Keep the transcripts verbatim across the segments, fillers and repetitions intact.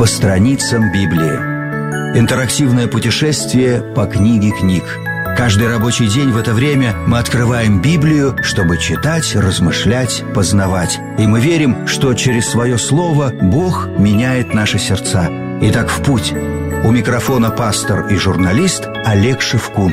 страницам Библии. Интерактивное путешествие по книге книг. Каждый рабочий день в это время мы открываем Библию, чтобы читать, размышлять, познавать. И мы верим, что через свое слово Бог меняет наши сердца. Итак, в путь. У микрофона пастор и журналист Олег Шевкун.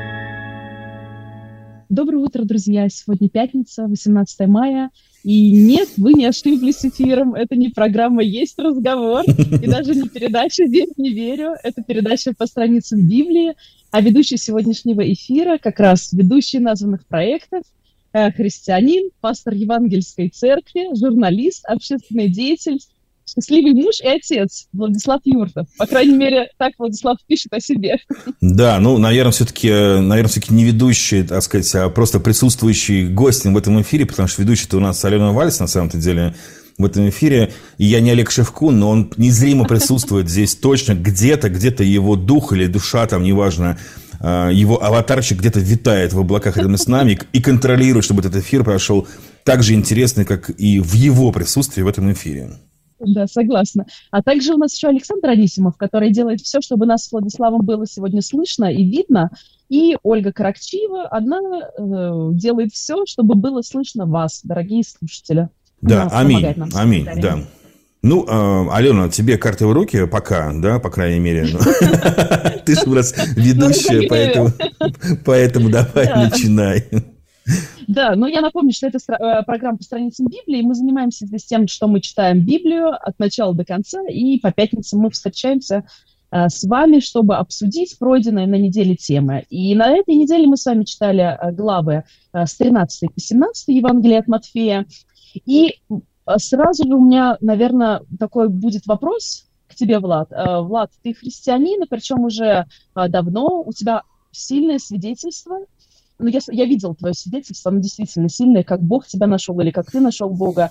Доброе утро, друзья! Сегодня пятница, восемнадцатое мая. И нет, вы не ошиблись с эфиром. Это не программа «Есть разговор». И даже не передача «Верь, не верю». Это передача по страницам Библии. А ведущий сегодняшнего эфира, как раз ведущий названных проектов, христианин, пастор Евангельской церкви, журналист, общественный деятель, счастливый муж и отец Владислав Юртов. По крайней мере, так Владислав пишет о себе. Да, ну, наверное, все-таки, наверное, все-таки не ведущий, так сказать, а просто присутствующий гость в этом эфире, потому что ведущий-то у нас Алена Вальц, на самом-то деле, в этом эфире. И я не Олег Шевкун, но он незримо присутствует здесь точно. Где-то, где-то его дух или душа, там, неважно, его аватарчик где-то витает в облаках рядом с нами и контролирует, чтобы этот эфир прошел так же интересно, как и в его присутствии в этом эфире. Да, согласна. А также у нас еще Александр Анисимов, который делает все, чтобы нас с Владиславом было сегодня слышно и видно. И Ольга Каракчиева, она э, делает все, чтобы было слышно вас, дорогие слушатели. Да, она аминь, аминь, да. Ну, э, Алена, тебе карты в руки пока, да, по крайней мере. Ты же у нас ведущая, поэтому давай начинай. Да, но я напомню, что это стра- программа по страницам Библии. Мы занимаемся здесь тем, что мы читаем Библию от начала до конца, и по пятницам мы встречаемся а, с вами, чтобы обсудить пройденные на неделе темы. И на этой неделе мы с вами читали а, главы а, с тринадцатой по семнадцатой Евангелия от Матфея. И а, сразу же у меня, наверное, такой будет вопрос к тебе, Влад. А, Влад, ты христианин, причем уже а, давно, у тебя сильное свидетельство. Ну, я, я видела твое свидетельство, оно действительно сильное, как Бог тебя нашел или как ты нашел Бога.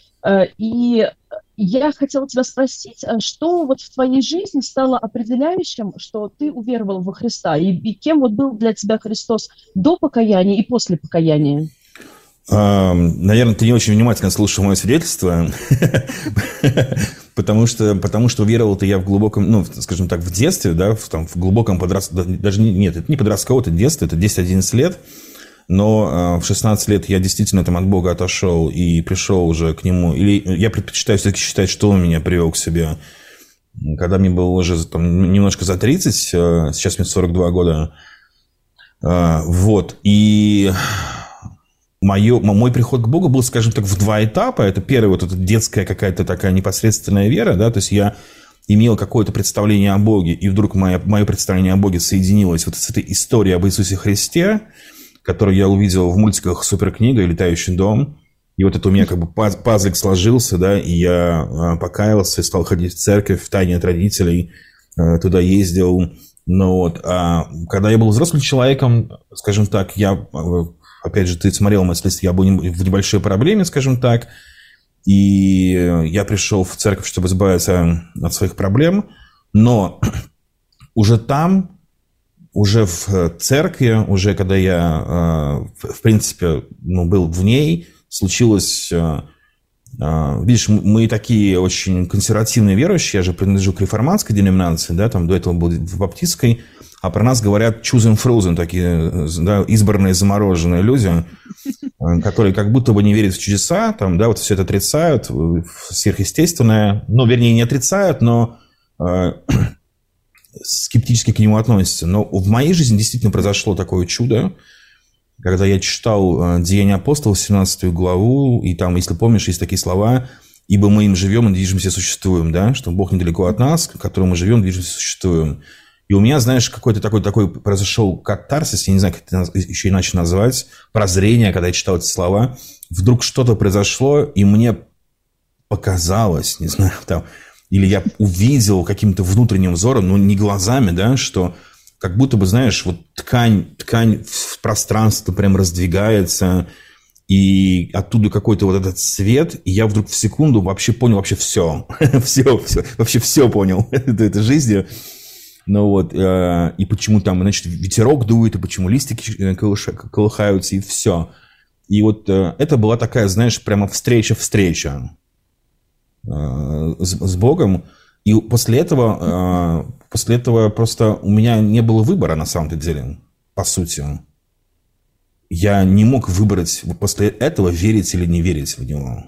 И я хотела тебя спросить, что вот в твоей жизни стало определяющим, что ты уверовал во Христа, и, и кем вот был для тебя Христос до покаяния и после покаяния? Наверное, ты не очень внимательно слушал мое свидетельство, потому что, потому что уверовал-то я в глубоком, ну, скажем так, в детстве, да, в, там, в глубоком подростковом, даже нет, это не подростковое, это детство, это десять-одиннадцать лет, но в шестнадцать лет я действительно там от Бога отошел и пришел уже к Нему, или я предпочитаю все-таки считать, что Он меня привел к себе, когда мне было уже там, немножко за тридцать, сейчас мне сорок два года, вот, и... Мое, мой приход к Богу был, скажем так, в два этапа. Это первая вот эта детская какая-то такая непосредственная вера, да, то есть я имел какое-то представление о Боге, и вдруг мое, мое представление о Боге соединилось вот с этой историей об Иисусе Христе, которую я увидел в мультиках «Суперкнига» и «Летающий дом». И вот это у меня как бы пазлик сложился, да, и я покаялся, стал ходить в церковь втайне от родителей, туда ездил. Но вот, а когда я был взрослым человеком, скажем так, я... Опять же, ты смотрел мой следствие, я был в небольшой проблеме, скажем так, и я пришел в церковь, чтобы избавиться от своих проблем, но уже там, уже в церкви, уже когда я, в принципе, ну, был в ней, случилось... Видишь, мы такие очень консервативные верующие, я же принадлежу к реформатской деноминации, да, там до этого был в баптистской, а про нас говорят chosen frozen, такие, да, избранные замороженные люди, которые как будто бы не верят в чудеса, там, да, вот все это отрицают, сверхъестественное, ну, вернее, не отрицают, но э, скептически к нему относятся. Но в моей жизни действительно произошло такое чудо, когда я читал «Деяния апостолов», семнадцатую главу, и там, если помнишь, есть такие слова: «Ибо мы им живем и движемся, существуем», да, что Бог недалеко от нас, в котором мы живем, движемся, существуем. И у меня, знаешь, какой-то такой, такой произошел катарсис, я не знаю, как это еще иначе назвать, прозрение, когда я читал эти слова. Вдруг что-то произошло, и мне показалось, не знаю, там, или я увидел каким-то внутренним взором, ну, не глазами, да, что... Как будто бы, знаешь, вот ткань, ткань в пространстве прям раздвигается, и оттуда какой-то вот этот свет, и я вдруг в секунду вообще понял вообще все. все, все вообще все понял этой жизни. Ну вот, и почему там, значит, ветерок дует, и почему листики колыхаются, и все. И вот это была такая, знаешь, прямо встреча-встреча с Богом. И после этого, после этого просто у меня не было выбора, на самом-то деле, по сути. Я не мог выбрать после этого, верить или не верить в него.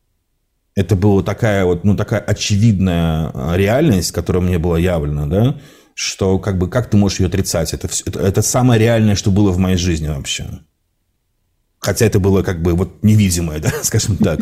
Это была такая вот, ну, такая очевидная реальность, которая мне была явлена, да, что как бы, как ты можешь ее отрицать? Это, это, это самое реальное, что было в моей жизни вообще. Хотя это было как бы вот невидимое, да, скажем так.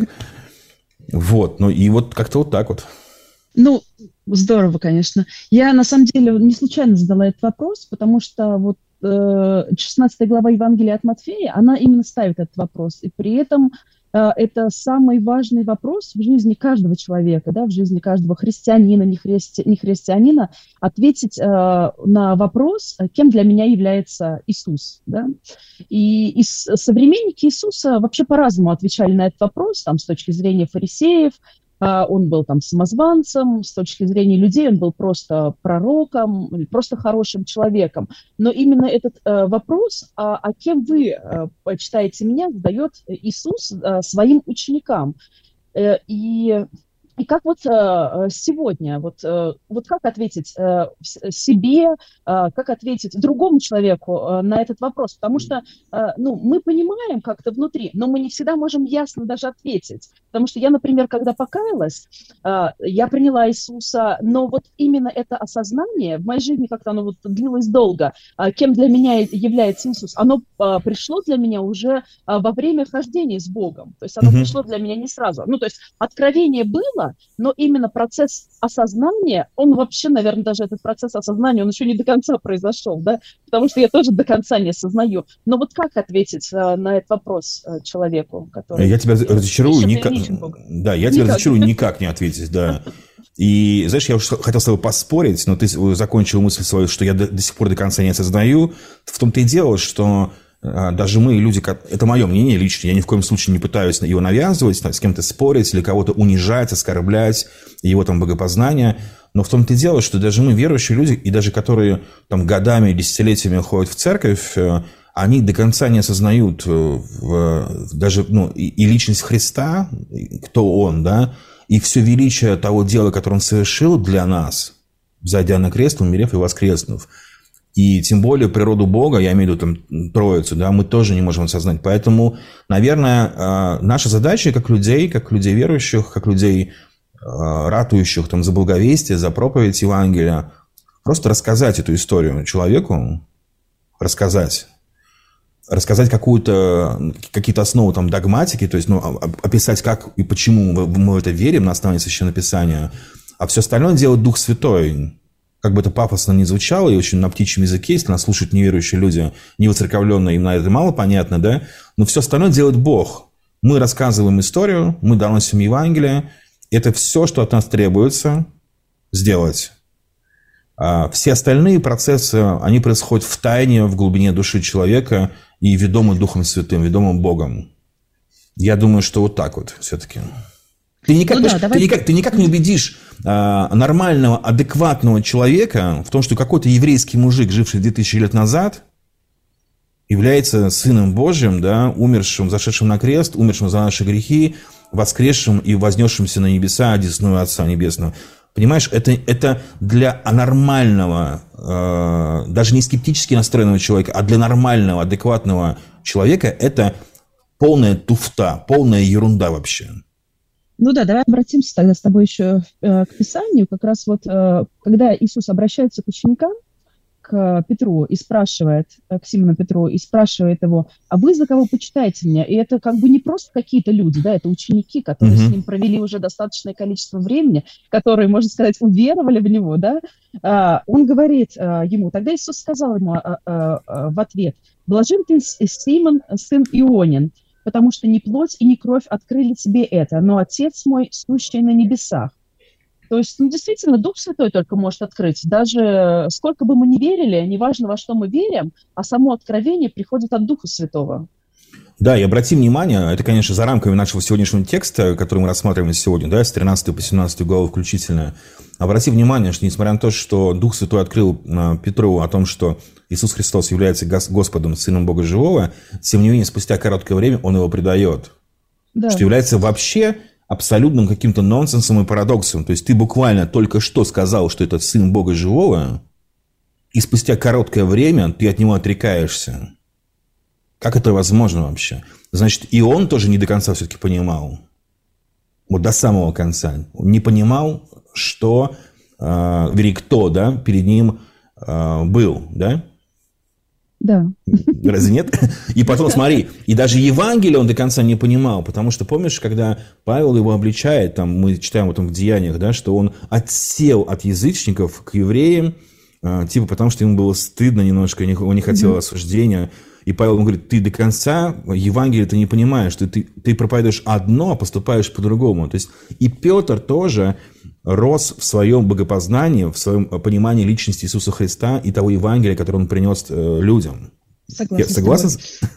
Вот, ну и вот как-то вот так вот. Ну, здорово, конечно. Я, на самом деле, не случайно задала этот вопрос, потому что вот шестнадцатая глава Евангелия от Матфея, она именно ставит этот вопрос. И при этом это самый важный вопрос в жизни каждого человека, да, в жизни каждого христианина, не, христи, не христианина, ответить э, на вопрос, кем для меня является Иисус. Да? И, и современники Иисуса вообще по-разному отвечали на этот вопрос, там, с точки зрения фарисеев. Он был там самозванцем, с точки зрения людей он был просто пророком, просто хорошим человеком. Но именно этот э, вопрос, а, а кем вы э, почитаете меня, задает Иисус э, своим ученикам. Э, и, и как вот э, сегодня, вот, э, вот как ответить э, себе, э, как ответить другому человеку э, на этот вопрос? Потому что э, ну, мы понимаем как-то внутри, но мы не всегда можем ясно даже ответить. Потому что я, например, когда покаялась, я приняла Иисуса, но вот именно это осознание в моей жизни как-то оно вот длилось долго. Кем для меня является Иисус? Оно пришло для меня уже во время хождения с Богом. То есть оно mm-hmm. пришло для меня не сразу. Ну, то есть откровение было, но именно процесс осознания, он вообще, наверное, даже этот процесс осознания, он еще не до конца произошел, да? Потому что я тоже до конца не осознаю. Но вот как ответить на этот вопрос человеку, который... Я тебя разочарую, никак... Да, я тебя никак. разочарую, никак не ответить, да. И, знаешь, я уже хотел с тобой поспорить, но ты закончил мысль свою, что я до, до сих пор до конца не осознаю. В том-то и дело, что а, даже мы, люди, это мое мнение личное, я ни в коем случае не пытаюсь его навязывать, с кем-то спорить или кого-то унижать, оскорблять, его там богопознание. Но в том-то и дело, что даже мы, верующие люди, и даже которые там годами, десятилетиями ходят в церковь, они до конца не осознают в, даже ну, и, и личность Христа, кто Он, да, и все величие того дела, которое Он совершил для нас, взойдя на крест, умерев и воскреснув. И тем более природу Бога, я имею в виду там Троицу, да, мы тоже не можем осознать. Поэтому, наверное, наша задача как людей, как людей верующих, как людей ратующих там, за благовестие, за проповедь Евангелия, просто рассказать эту историю человеку, рассказать. Рассказать какую-то, какие-то основы там, догматики, то есть ну, описать, как и почему мы в это верим на основании Священного Писания, а все остальное делает Дух Святой. Как бы это пафосно ни звучало, и очень на птичьем языке, если нас слушают неверующие люди, невоцерковленные, им на это мало понятно, да, но все остальное делает Бог. Мы рассказываем историю, мы доносим Евангелие, это все, что от нас требуется сделать. Все остальные процессы, они происходят в тайне, в глубине души человека и ведомы Духом Святым, ведомым Богом. Я думаю, что вот так вот все-таки. Ты никак, ну, да, ты, давай... никак, ты никак не убедишь а, нормального, адекватного человека в том, что какой-то еврейский мужик, живший две тысячи лет назад, является Сыном Божьим, да, умершим, зашедшим на крест, умершим за наши грехи, воскресшим и вознесшимся на небеса, одесную Отца Небесного. Понимаешь, это, это для нормального, э, даже не скептически настроенного человека, а для нормального, адекватного человека это полная туфта, полная ерунда вообще. Ну да, давай обратимся тогда с тобой еще э, к Писанию. Как раз вот, э, когда Иисус обращается к ученикам, к Петру и спрашивает, к Симону Петру, и спрашивает его, а вы за кого почитаете меня? И это как бы не просто какие-то люди, да, это ученики, которые mm-hmm. с ним провели уже достаточное количество времени, которые, можно сказать, уверовали в него, да. А, он говорит а, ему, тогда Иисус сказал ему а, а, а, в ответ, блажен ты, Симон, сын Ионин, потому что не плоть и не кровь открыли тебе это, но Отец мой, сущий на небесах. То есть, ну, действительно, Дух Святой только может открыть. Даже сколько бы мы ни верили, неважно, во что мы верим, а само откровение приходит от Духа Святого. Да, и обрати внимание, это, конечно, за рамками нашего сегодняшнего текста, который мы рассматриваем сегодня, да, с тринадцатой по семнадцатую главу включительно. Обрати внимание, что несмотря на то, что Дух Святой открыл Петру о том, что Иисус Христос является Господом, Сыном Бога Живого, тем не менее, спустя короткое время Он его предает. Да. Что является вообще абсолютным каким-то нонсенсом и парадоксом. То есть ты буквально только что сказал, что это Сын Бога Живого, и спустя короткое время ты от Него отрекаешься. Как это возможно вообще? Значит, и он тоже не до конца все-таки понимал. Вот до самого конца. Он не понимал, что, э, вернее, кто, да, перед ним э, был, да? Да. Разве нет? И потом, смотри, и даже Евангелие он до конца не понимал, потому что, помнишь, когда Павел его обличает, там, мы читаем об этом в Деяниях, да, что он отсел от язычников к евреям, э, типа потому что ему было стыдно немножко, он не хотел осуждения. И Павел ему говорит, ты до конца Евангелие ты не понимаешь, ты, ты, ты проповедуешь одно, а поступаешь по-другому. То есть и Петр тоже рос в своем богопознании, в своем понимании личности Иисуса Христа и того Евангелия, которое он принес людям. Согласна. Я согласен?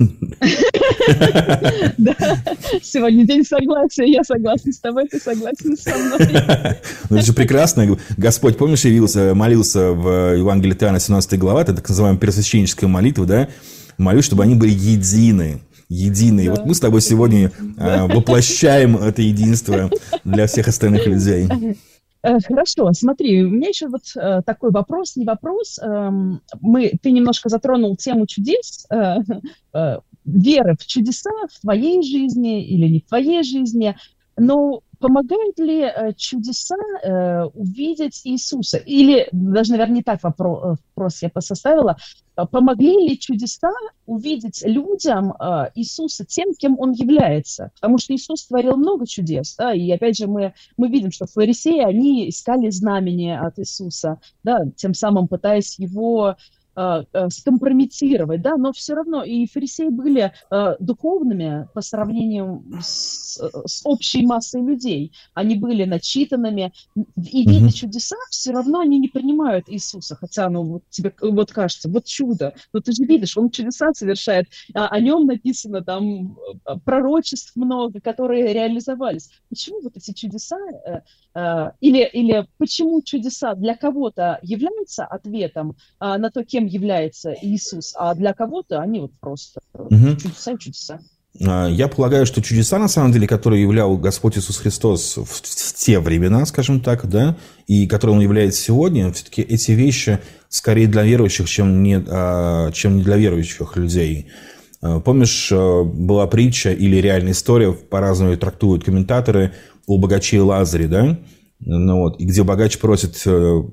Да, сегодня день согласия, я согласна с тобой, ты согласен со мной. Ну, это же прекрасно. Господь, помнишь, явился, молился в Евангелии от Иоанна, семнадцатая глава, это так называемая первосвященническая молитва, да? Молюсь, чтобы они были едины. Единые. Да. Вот мы с тобой сегодня да. воплощаем это единство для всех остальных людей. Хорошо, смотри, у меня еще вот э, такой вопрос, не вопрос. Э, мы, ты немножко затронул тему чудес, э, э, веры в чудеса в твоей жизни или не в твоей жизни, но помогают ли э, чудеса э, увидеть Иисуса? Или, даже, наверное, не так вопрос, вопрос я посоставила, помогли ли чудеса увидеть людям э, Иисуса тем, кем Он является? Потому что Иисус творил много чудес, да, и опять же мы, мы видим, что фарисеи, они искали знамения от Иисуса, да, тем самым пытаясь Его э, э, скомпрометировать, да, но все равно и фарисеи были э, духовными по сравнению с, с общей массой людей. Они были начитанными, и видя mm-hmm. чудеса, все равно они не принимают Иисуса, хотя, ну, вот тебе вот кажется, вот чудо, но ты же видишь, Он чудеса совершает, а, о Нем написано там пророчеств много, которые реализовались. Почему вот эти чудеса, э, э, или, или почему чудеса для кого-то являются ответом э, на то, кем является Иисус, а для кого-то они вот просто mm-hmm. чудеса и чудеса? Я полагаю, что чудеса, на самом деле, которые являл Господь Иисус Христос в, в те времена, скажем так, да, и которые Он являет сегодня, все-таки эти вещи скорее для верующих, чем не, чем не для верующих людей. Помнишь, была притча или реальная история, по-разному ее трактуют комментаторы, о богаче и Лазаре, да, ну, вот, и где богач просит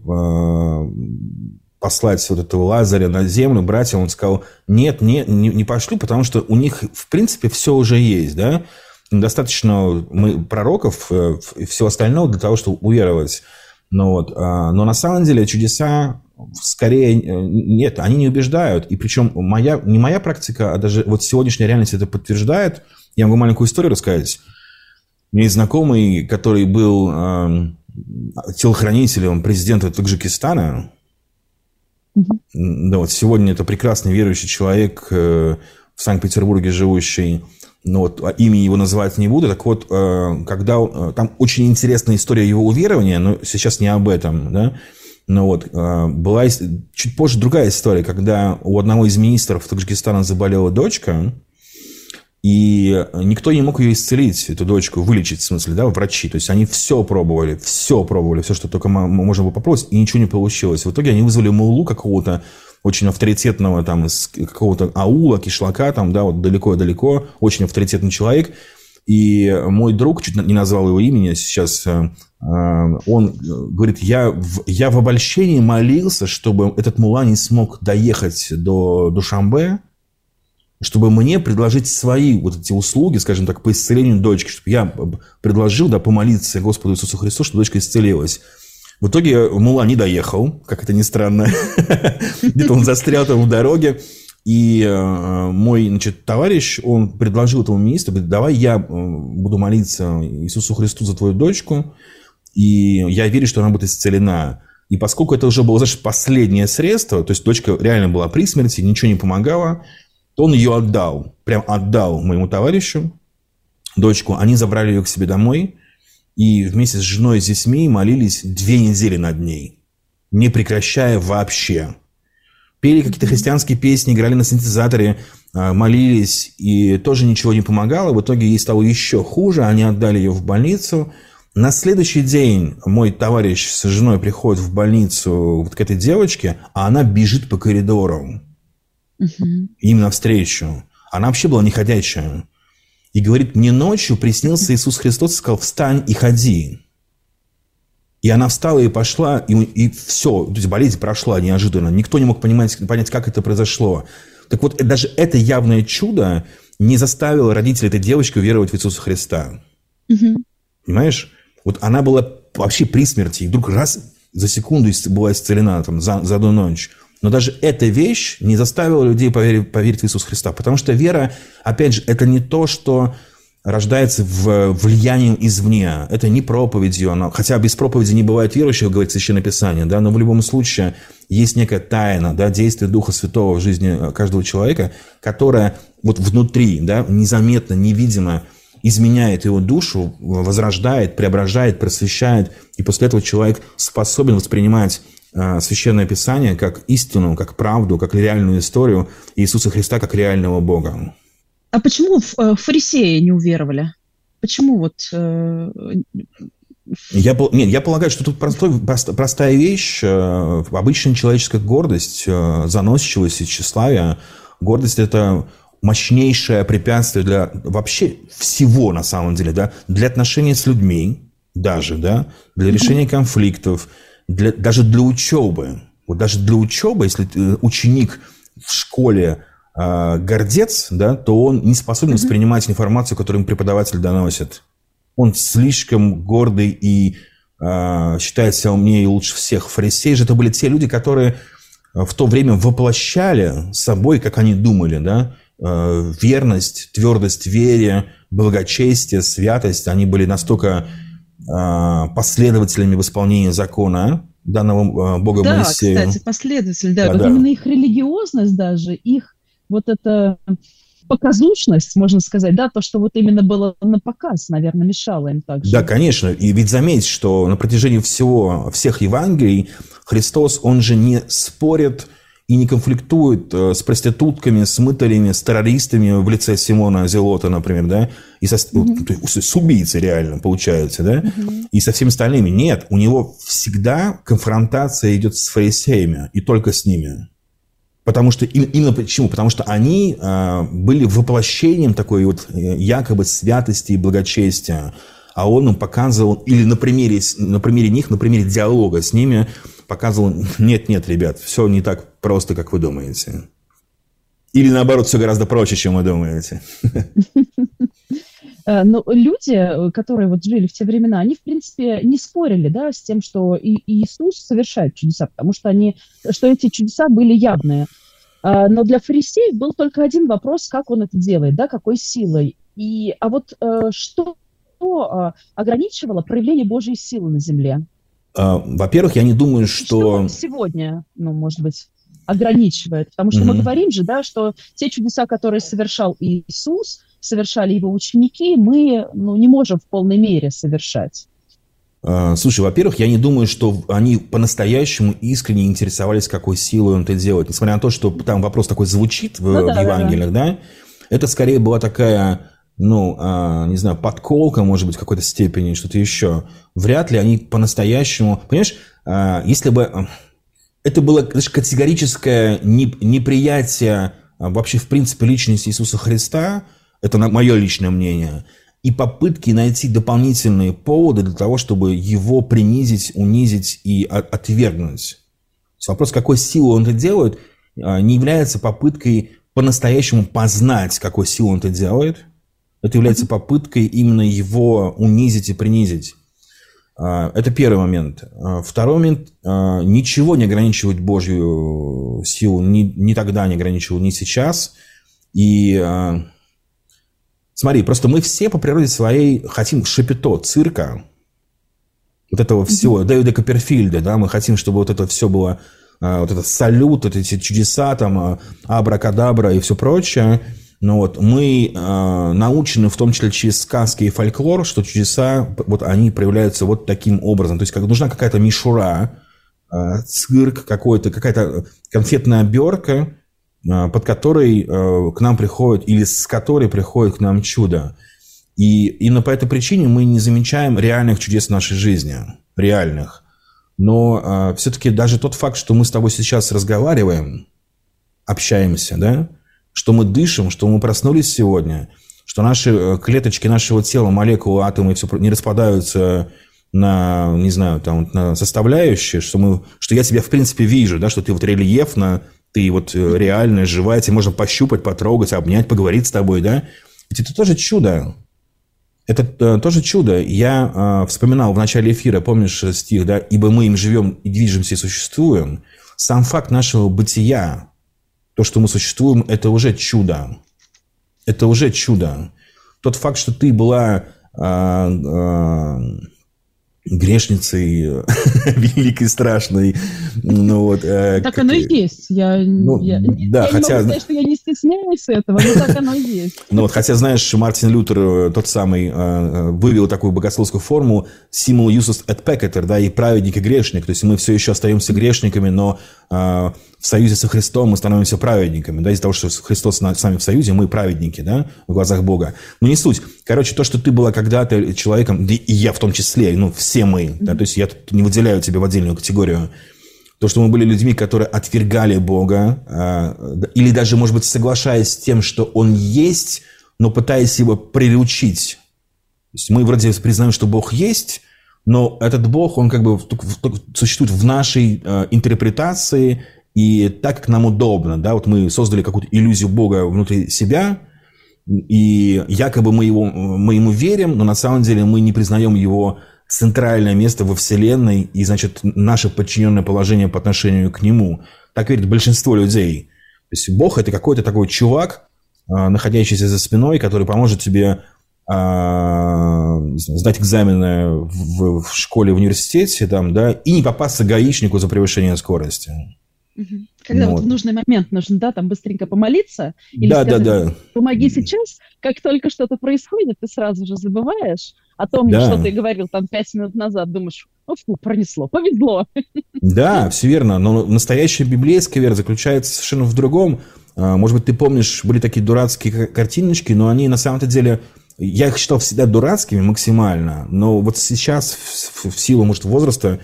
послать вот этого Лазаря на землю, братья, он сказал, нет, не, не, не пошлю, потому что у них, в принципе, все уже есть, да, достаточно мы, пророков и всего остального для того, чтобы уверовать, но, вот, но на самом деле чудеса скорее нет, они не убеждают, и причем моя, не моя практика, а даже вот сегодняшняя реальность это подтверждает. Я могу маленькую историю рассказать. У меня есть знакомый, который был э, телохранителем президента Таджикистана. Mm-hmm. Да, вот сегодня это прекрасный верующий человек э, в Санкт-Петербурге живущий, но вот имя его называть не буду. Так вот, э, когда э, там очень интересная история его уверования, но сейчас не об этом, да. Но вот э, была чуть позже другая история, когда у одного из министров Таджикистана заболела дочка, и никто не мог ее исцелить, эту дочку, вылечить, в смысле, да, врачи. То есть они все пробовали, все пробовали, все, что только можно было попробовать, и ничего не получилось. В итоге они вызвали муллу какого-то очень авторитетного, там, из какого-то аула, кишлака, там, да, вот далеко-далеко, очень авторитетный человек. И мой друг, чуть не назвал его имени сейчас, он говорит, я в, я в обольщении молился, чтобы этот мулла не смог доехать до Душанбе, чтобы мне предложить свои вот эти услуги, скажем так, по исцелению дочки, чтобы я предложил, да, помолиться Господу Иисусу Христу, чтобы дочка исцелилась. В итоге мулла не доехал, как это ни странно. Где-то он застрял там в дороге. И мой, значит, товарищ, он предложил этому министру, говорит, давай я буду молиться Иисусу Христу за твою дочку, и я верю, что она будет исцелена. И поскольку это уже было, знаешь, последнее средство, то есть дочка реально была при смерти, ничего не помогало, то он ее отдал, прям отдал моему товарищу, дочку. Они забрали ее к себе домой и вместе с женой и с детьми молились две недели над ней, не прекращая вообще. Пели какие-то христианские песни, играли на синтезаторе. молились, и тоже ничего не помогало. В итоге ей стало еще хуже, они отдали ее в больницу. На следующий день мой товарищ с женой приходит в больницу вот к этой девочке, а она бежит по коридору. Угу. Им навстречу. Она вообще была неходячая. И говорит, мне ночью приснился Иисус Христос и сказал, встань и ходи. И она встала и пошла, и, и все, то есть болезнь прошла неожиданно. Никто не мог понимать, понять, как это произошло. Так вот, даже это явное чудо не заставило родителей этой девочки уверовать в Иисуса Христа. Угу. Понимаешь? Вот она была вообще при смерти, и вдруг раз за секунду была исцелена там, за, за одну ночь. Но даже эта вещь не заставила людей поверить, поверить в Иисуса Христа. Потому что вера, опять же, это не то, что рождается в влиянием извне. Это не проповедью. Она, хотя без проповеди не бывает верующего, говорит Священное Писание. Да, но в любом случае есть некая тайна, да, действие Духа Святого в жизни каждого человека, которая вот внутри, да, незаметно, невидимо изменяет его душу, возрождает, преображает, просвещает. И после этого человек способен воспринимать Священное Писание как истину, как правду, как реальную историю Иисуса Христа, как реального Бога. А почему фарисеи не уверовали? Почему вот... Э... Я, нет, я полагаю, что тут простой, прост, простая вещь. Обычная человеческая гордость, заносчивость и тщеславие. Гордость – это мощнейшее препятствие для вообще всего, на самом деле, да? Для отношений с людьми даже, да? Для решения конфликтов. Для, даже для учебы, вот даже для учебы, если ученик в школе э, гордец, да, то он не способен воспринимать информацию, которую ему преподаватель доносит. Он слишком гордый и э, считает себя умнее и лучше всех. Фарисеи же это были те люди, которые в то время воплощали собой, как они думали, да, э, верность, твердость в вере, благочестие, святость. Они были настолько... последователями в исполнении закона, данного Богом да, Моисею. Да, кстати, последователи, да. да, Вот да. Именно их религиозность даже, их вот эта показушность, можно сказать, да, то, что вот именно было на показ, наверное, мешало им также. Да, конечно. И ведь заметь, что на протяжении всего, всех Евангелий Христос, он же не спорит и не конфликтует с проститутками, с мытарями, с террористами в лице Симона Зелота, например, да, и со, mm-hmm. с убийцей реально, получается, да, mm-hmm. и со всеми остальными. Нет, у него всегда конфронтация идет с фарисеями, и только с ними. Потому что, именно почему? Потому что они а, были воплощением такой вот якобы святости и благочестия, а он им показывал, или на примере, на примере них, на примере диалога с ними, показывал, нет-нет, ребят, все не так просто, как вы думаете. Или наоборот, все гораздо проще, чем вы думаете. Но люди, которые вот жили в те времена, они, в принципе, не спорили, да, с тем, что и Иисус совершает чудеса, потому что, они, что эти чудеса были явные. Но для фарисеев был только один вопрос, как он это делает, да, какой силой. И, а вот что ограничивало проявление Божьей силы на земле? Во-первых, я не думаю, что... Что сегодня, ну, может быть, ограничивает. Потому что mm-hmm. мы говорим же, да, что те чудеса, которые совершал Иисус, совершали его ученики, мы, ну, не можем в полной мере совершать. Слушай, во-первых, я не думаю, что они по-настоящему искренне интересовались, какой силой он это делает. Несмотря на то, что там вопрос такой звучит в, ну, да, в Евангелиях, да, да, это скорее была такая... ну, а, не знаю, подколка, может быть, в какой-то степени, что-то еще. Вряд ли они по-настоящему... Понимаешь, а, если бы... Это было, знаешь, категорическое неприятие вообще, в принципе, личности Иисуса Христа, это мое личное мнение, и попытки найти дополнительные поводы для того, чтобы его принизить, унизить и отвергнуть. Вопрос, какой силой он это делает, не является попыткой по-настоящему познать, какой силой он это делает. Это является попыткой именно его унизить и принизить. Это первый момент. Второй момент. Ничего не ограничивает Божью силу. Ни, ни тогда не ограничивал, ни сейчас. И смотри, просто мы все по природе своей хотим шапито, цирка. Вот этого всего. Mm-hmm. Дэвида Копперфильда. Да? Мы хотим, чтобы вот это все было... Вот этот салют, вот эти чудеса, там, абракадабра и все прочее. Но вот мы э, научены, в том числе через сказки и фольклор, что чудеса, вот они проявляются вот таким образом. То есть как, нужна какая-то мишура, э, цирк какой-то, какая-то конфетная обертка, под которой к нам приходит, или с которой приходит к нам чудо. И именно по этой причине мы не замечаем реальных чудес в нашей жизни. Реальных. Но все-таки даже тот факт, что мы с тобой сейчас разговариваем, общаемся, да, что мы дышим, что мы проснулись сегодня, что наши клеточки нашего тела, молекулы, атомы все не распадаются на, не знаю, там, на составляющие, что, мы, что я тебя в принципе вижу, да, что ты вот рельефно, ты вот реально живая, тебе можно пощупать, потрогать, обнять, поговорить с тобой, да. Ведь это тоже чудо. Это тоже чудо. Я э, вспоминал в начале эфира, помнишь стих, да, «Ибо мы им живем и движемся и существуем». Сам факт нашего бытия, то, что мы существуем, это уже чудо. Это уже чудо. Тот факт, что ты была э, э, грешницей великой, страшной. Ну, вот, э, так оно и есть. Я, ну, я, да, я хотя... не могу сказать, что я не стесняюсь этого, но так оно и есть. Ну, вот, хотя, знаешь, Мартин Лютер, тот самый, э, вывел такую богословскую форму «simul justus et peccator», да, и праведник, и грешник. То есть мы все еще остаемся грешниками, но э, в союзе со Христом мы становимся праведниками. Да, из-за того, что Христос с нами в союзе, мы праведники, да, в глазах Бога. Но не суть. Короче, то, что ты была когда-то человеком, да и я в том числе, ну, все мы, mm-hmm. да, то есть я тут не выделяю тебя в отдельную категорию. То, что мы были людьми, которые отвергали Бога, э, или даже, может быть, соглашаясь с тем, что Он есть, но пытаясь Его приручить. То есть мы вроде признаем, что Бог есть, но этот Бог, Он как бы существует в нашей э, интерпретации и так, как нам удобно. Да? Вот мы создали какую-то иллюзию Бога внутри себя, и якобы мы, его, мы Ему верим, но на самом деле мы не признаем Его центральное место во Вселенной и, значит, наше подчиненное положение по отношению к Нему. Так верит большинство людей. То есть Бог – это какой-то такой чувак, находящийся за спиной, который поможет тебе сдать экзамены в, в школе, в университете, там, да, и не попасться гаишнику за превышение скорости. Когда вот. вот в нужный момент нужно, да, там быстренько помолиться, или да, сказать, да, да. помоги сейчас, как только что-то происходит, ты сразу же забываешь о том, да. что ты говорил там пять минут назад, думаешь, о, фу, пронесло, повезло. Да, все верно, но настоящая библейская вера заключается совершенно в другом. Может быть, ты помнишь, были такие дурацкие картиночки, но они на самом-то деле, я их считал всегда дурацкими максимально, но вот сейчас в, в силу, может, возраста,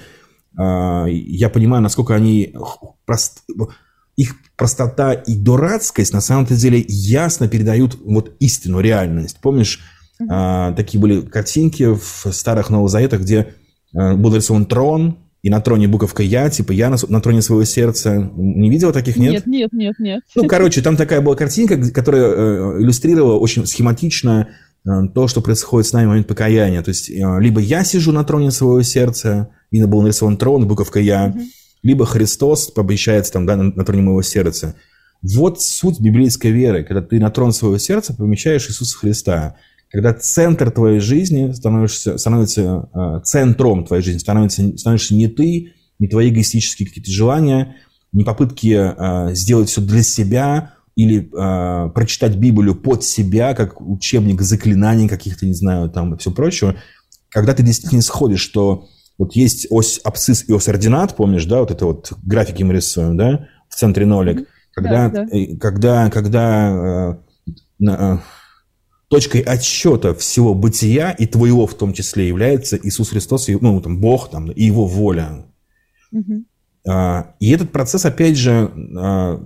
я понимаю, насколько они прост... их простота и дурацкость на самом-то деле ясно передают вот истину, реальность. Помнишь, mm-hmm. такие были картинки в старых Новых Заветах, где был нарисован трон, и на троне буковка «Я», типа «Я на, на троне своего сердца». Не видела таких, нет? Нет, нет, нет, нет. Ну, короче, там такая была картинка, которая иллюстрировала очень схематично то, что происходит с нами в момент покаяния. То есть, либо я сижу на троне своего сердца, и был нарисован трон, буковка «Я», mm-hmm. либо Христос помещается там, да, на, на троне моего сердца. Вот суть библейской веры, когда ты на трон своего сердца помещаешь Иисуса Христа. Когда центр твоей жизни становишься, становится э, центром твоей жизни, становится, становишься не ты, не твои эгоистические какие-то желания, не попытки э, сделать все для себя, или э, прочитать Библию под себя, как учебник заклинаний каких-то, не знаю, там и все прочее. Когда ты действительно сходишь, что вот есть ось абсцисс и ось ординат, помнишь, да, вот это вот графики мы рисуем, да, в центре нолик. Когда, да, да. когда, когда э, э, точкой отсчета всего бытия и твоего в том числе является Иисус Христос, ну, там, Бог, там, и Его воля. Угу. Э, и этот процесс, опять же, э,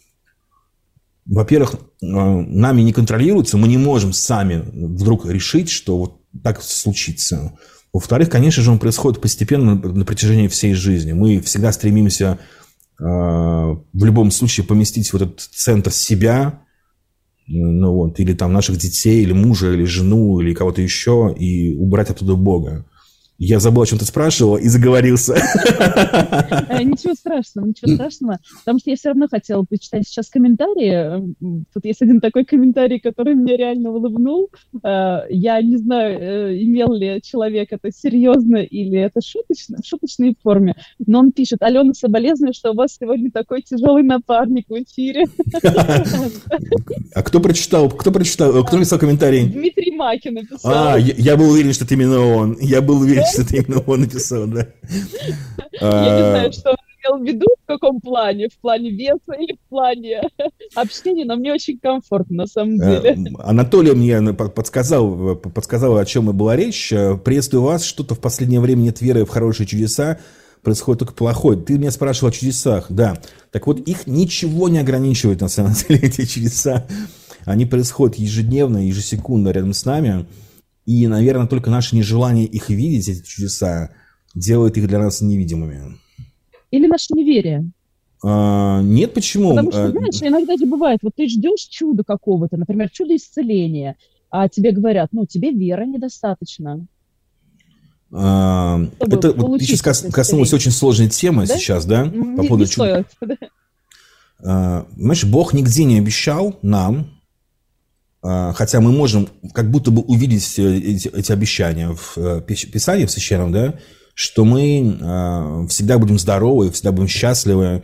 во-первых, э, нами не контролируется, мы не можем сами вдруг решить, что вот так случится. Во-вторых, конечно же, он происходит постепенно на протяжении всей жизни. Мы всегда стремимся э, в любом случае поместить в этот центр себя, ну, вот, или там наших детей, или мужа, или жену, или кого-то еще, и убрать оттуда Бога. Я забыл, о чем ты спрашивала, и заговорился. Ничего страшного, ничего страшного. Потому что я все равно хотела почитать сейчас комментарии. Тут есть один такой комментарий, который меня реально улыбнул. Я не знаю, имел ли человек это серьезно или это шуточно, в шуточной форме. Но он пишет: Алена, соболезную, что у вас сегодня такой тяжелый напарник в эфире. А кто прочитал? Кто прочитал? Кто написал комментарий? Дмитрий Макин написал. А, я, я был уверен, что это именно он. Я был уверен, что это именно он написал, да. Я не знаю, что он имел в виду, в каком плане? В плане веса или в плане общения? Но мне очень комфортно, на самом деле. Анатолий мне подсказал, подсказал, о чем и была речь. Приветствую вас. Что-то в последнее время нет веры в хорошие чудеса. Происходит только плохое. Ты меня спрашивал о чудесах. Да. Так вот, их ничего не ограничивает, на самом деле, эти чудеса. Они происходят ежедневно, ежесекундно рядом с нами. И, наверное, только наше нежелание их видеть, эти чудеса, делает их для нас невидимыми. Или наше неверие? А, нет, почему? Потому что, знаешь, иногда же бывает, вот ты ждешь чуда какого-то, например, чудо исцеления, а тебе говорят, ну, тебе веры недостаточно. А, это вот ты сейчас кос, коснулась очень сложной темы, да? Сейчас, да? По не, поводу не чуда. Стоит. А, понимаешь, Бог нигде не обещал нам, а, хотя мы можем как будто бы увидеть эти, эти обещания в Писании, в Священном, да, что мы а, всегда будем здоровы, всегда будем счастливы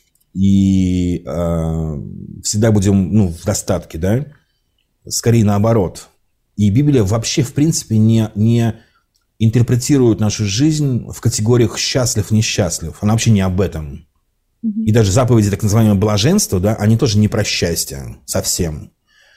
и а, всегда будем, ну, в достатке, да? Скорее наоборот. И Библия вообще, в принципе, не... не интерпретирует нашу жизнь в категориях счастлив-несчастлив. Она вообще не об этом. Mm-hmm. И даже заповеди так называемого блаженства, да, они тоже не про счастье совсем.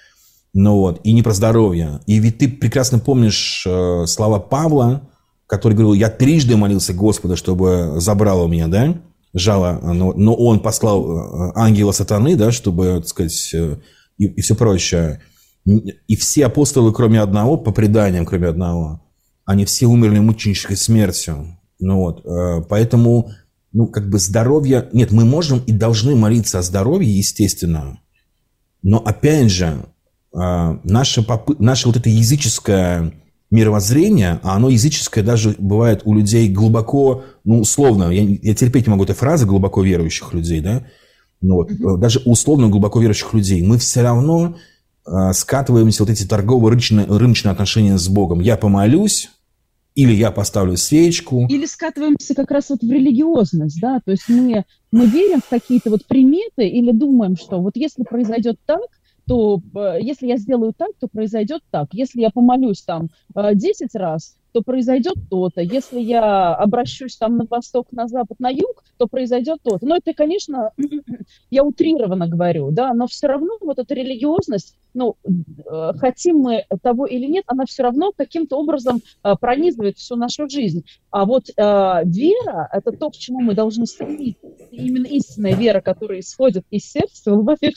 Ну вот, и не про здоровье. И ведь ты прекрасно помнишь э, слова Павла, который говорил, я трижды молился Господу, чтобы забрал у меня, да, жало, но, но он послал ангела сатаны, да, чтобы, так сказать, э, и, и все прочее. И все апостолы, кроме одного, по преданиям, кроме одного, они все умерли мученической смертью. Ну вот, поэтому, ну, как бы здоровье... Нет, мы можем и должны молиться о здоровье, естественно. Но, опять же, наше, попы... наше вот это языческое мировоззрение, а оно языческое даже бывает у людей глубоко, ну, условно, я, я терпеть не могу этой фразы, глубоко верующих людей, да? Ну, вот, mm-hmm. Даже условно глубоко верующих людей. Мы все равно скатываемся вот эти торгово-рыночные, рыночные отношения с Богом. Я помолюсь, или я поставлю свечку. Или скатываемся как раз вот в религиозность, да, то есть мы, мы верим в какие-то вот приметы или думаем, что вот если произойдет так, то если я сделаю так, то произойдет так. Если я помолюсь там десять раз, то произойдет то-то. Если я обращусь там на восток, на запад, на юг, то произойдет то-то. Но это, конечно, я утрированно говорю, да, но все равно вот эта религиозность, ну, хотим мы того или нет, она все равно каким-то образом пронизывает всю нашу жизнь. А вот э, вера – это то, к чему мы должны стремиться. Именно истинная вера, которая исходит из сердца,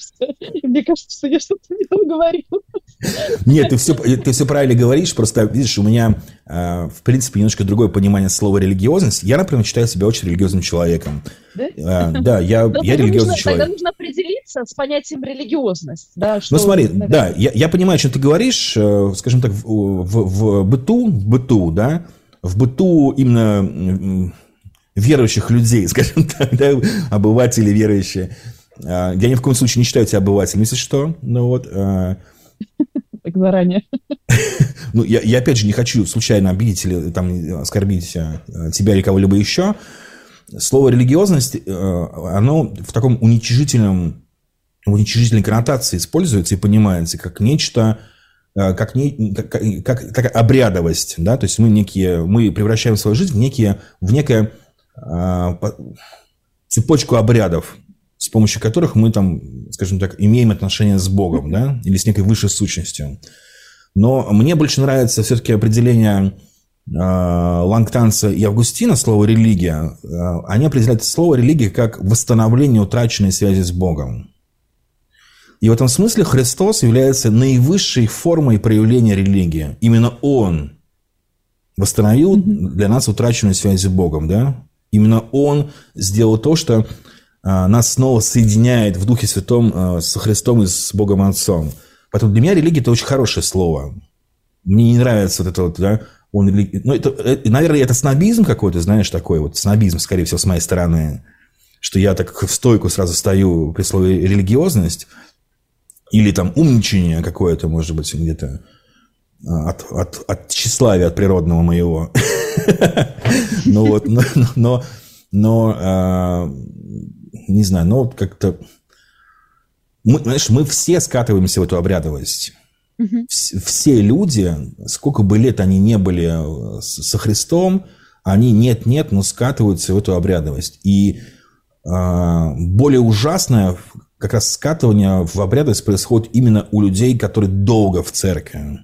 мне кажется, что я что-то не то говорю. Нет, ты все, ты все правильно говоришь, просто, видишь, у меня, э, в принципе, немножко другое понимание слова религиозность. Я, например, считаю себя очень религиозным человеком. Да? Э, да, я, я религиозный нужно, человек. Тогда нужно определиться с понятием религиозность. Да, что, ну, смотри, наверное... да, я, я понимаю, о чем ты говоришь, э, скажем так, в, в, в быту, в быту, да, в быту именно верующих людей, скажем так, да, обыватели верующие. Я ни в коем случае не считаю тебя обывателем, если что. Ну вот. Так заранее. Ну, я, я опять же не хочу случайно обидеть или там, оскорбить тебя или кого-либо еще. Слово религиозность, оно в таком уничижительном, уничижительной коннотации используется и понимается как нечто, как, не, как, как, как обрядовость, да, то есть мы некие, мы превращаем свою жизнь в некие, в некое а, по, цепочку обрядов, с помощью которых мы там, скажем так, имеем отношения с Богом, да, или с некой высшей сущностью. Но мне больше нравится все-таки определение а, Лангтанца и Августина, слово «религия». А, они определяют слово «религия» как восстановление утраченной связи с Богом. И в этом смысле Христос является наивысшей формой проявления религии. Именно Он восстановил для нас утраченную связь с Богом. Да? Именно Он сделал то, что а, нас снова соединяет в Духе Святом а, со Христом и с Богом Отцом. Поэтому для меня религия – это очень хорошее слово. Мне не нравится вот это вот, да, он религия. Ну, это, это, наверное, это снобизм какой-то, знаешь, такой вот снобизм, скорее всего, с моей стороны, что я так в стойку сразу стою при слове религиозность. Или там умничание какое-то, может быть, где-то от, от, от тщеславия, от природного моего. Ну вот, но, но не знаю, но как-то... Знаешь, мы все скатываемся в эту обрядовость. Все люди, сколько бы лет они не были со Христом, они нет-нет, но скатываются в эту обрядовость. И более ужасное как раз скатывание в обрядность происходит именно у людей, которые долго в церкви.